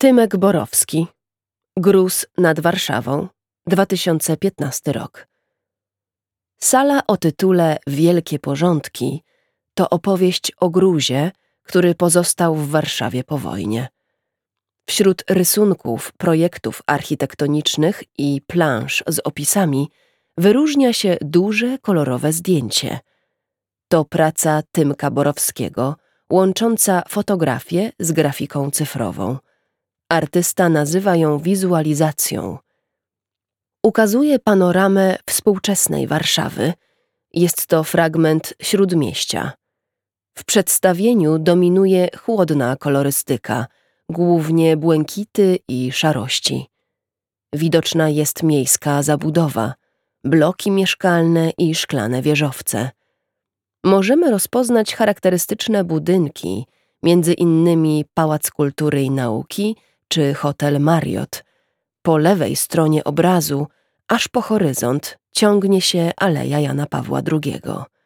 Tymek Borowski. Gruz nad Warszawą. 2015 rok. Sala o tytule Wielkie porządki to opowieść o gruzie, który pozostał w Warszawie po wojnie. Wśród rysunków, projektów architektonicznych i plansz z opisami wyróżnia się duże, kolorowe zdjęcie. To praca Tymka Borowskiego, łącząca fotografię z grafiką cyfrową. Artysta nazywa ją wizualizacją. Ukazuje panoramę współczesnej Warszawy. Jest to fragment śródmieścia. W przedstawieniu dominuje chłodna kolorystyka, głównie błękity i szarości. Widoczna jest miejska zabudowa, bloki mieszkalne i szklane wieżowce. Możemy rozpoznać charakterystyczne budynki, między innymi Pałac Kultury i Nauki czy Hotel Marriott. Po lewej stronie obrazu, aż po horyzont, ciągnie się Aleja Jana Pawła II.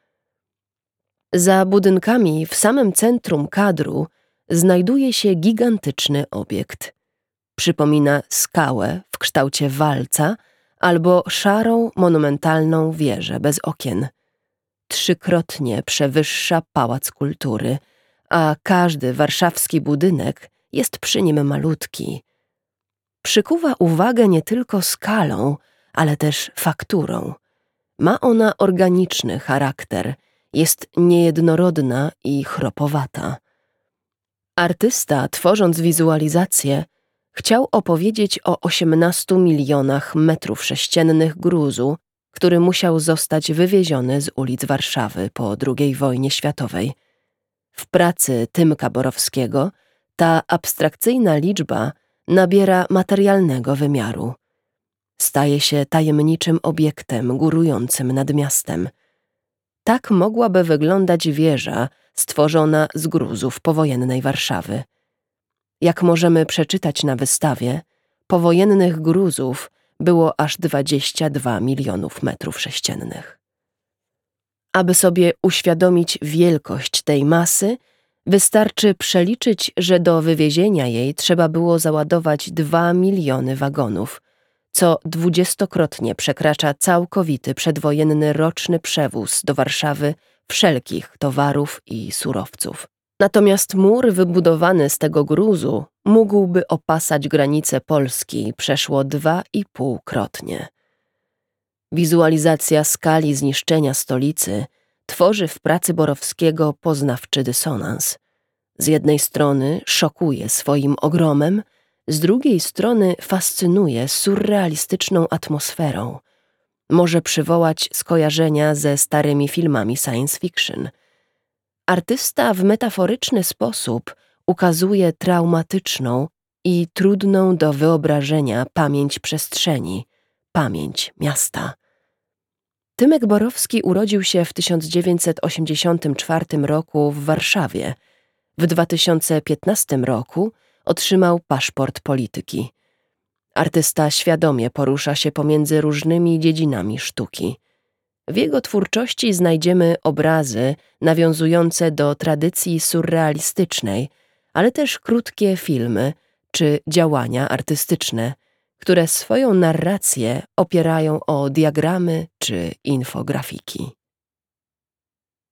Za budynkami w samym centrum kadru znajduje się gigantyczny obiekt. Przypomina skałę w kształcie walca albo szarą, monumentalną wieżę bez okien. Trzykrotnie przewyższa Pałac Kultury, a każdy warszawski budynek jest przy nim malutki. Przykuwa uwagę nie tylko skalą, ale też fakturą. Ma ona organiczny charakter, jest niejednorodna i chropowata. Artysta, tworząc wizualizację, chciał opowiedzieć o 18 milionach metrów sześciennych gruzu, który musiał zostać wywieziony z ulic Warszawy po II wojnie światowej. W pracy Tymka Borowskiego ta abstrakcyjna liczba nabiera materialnego wymiaru. Staje się tajemniczym obiektem górującym nad miastem. Tak mogłaby wyglądać wieża stworzona z gruzów powojennej Warszawy. Jak możemy przeczytać na wystawie, powojennych gruzów było aż 22 milionów metrów sześciennych. Aby sobie uświadomić wielkość tej masy, wystarczy przeliczyć, że do wywiezienia jej trzeba było załadować 2 miliony wagonów, co 20-krotnie przekracza całkowity przedwojenny roczny przewóz do Warszawy wszelkich towarów i surowców. Natomiast mur wybudowany z tego gruzu mógłby opasać granice Polski przeszło 2,5-krotnie. Wizualizacja skali zniszczenia stolicy tworzy w pracy Borowskiego poznawczy dysonans. Z jednej strony szokuje swoim ogromem, z drugiej strony fascynuje surrealistyczną atmosferą. Może przywołać skojarzenia ze starymi filmami science fiction. Artysta w metaforyczny sposób ukazuje traumatyczną i trudną do wyobrażenia pamięć przestrzeni, pamięć miasta. Tymek Borowski urodził się w 1984 roku w Warszawie. W 2015 roku otrzymał paszport polityki. Artysta świadomie porusza się pomiędzy różnymi dziedzinami sztuki. W jego twórczości znajdziemy obrazy nawiązujące do tradycji surrealistycznej, ale też krótkie filmy czy działania artystyczne, które swoją narrację opierają o diagramy czy infografiki.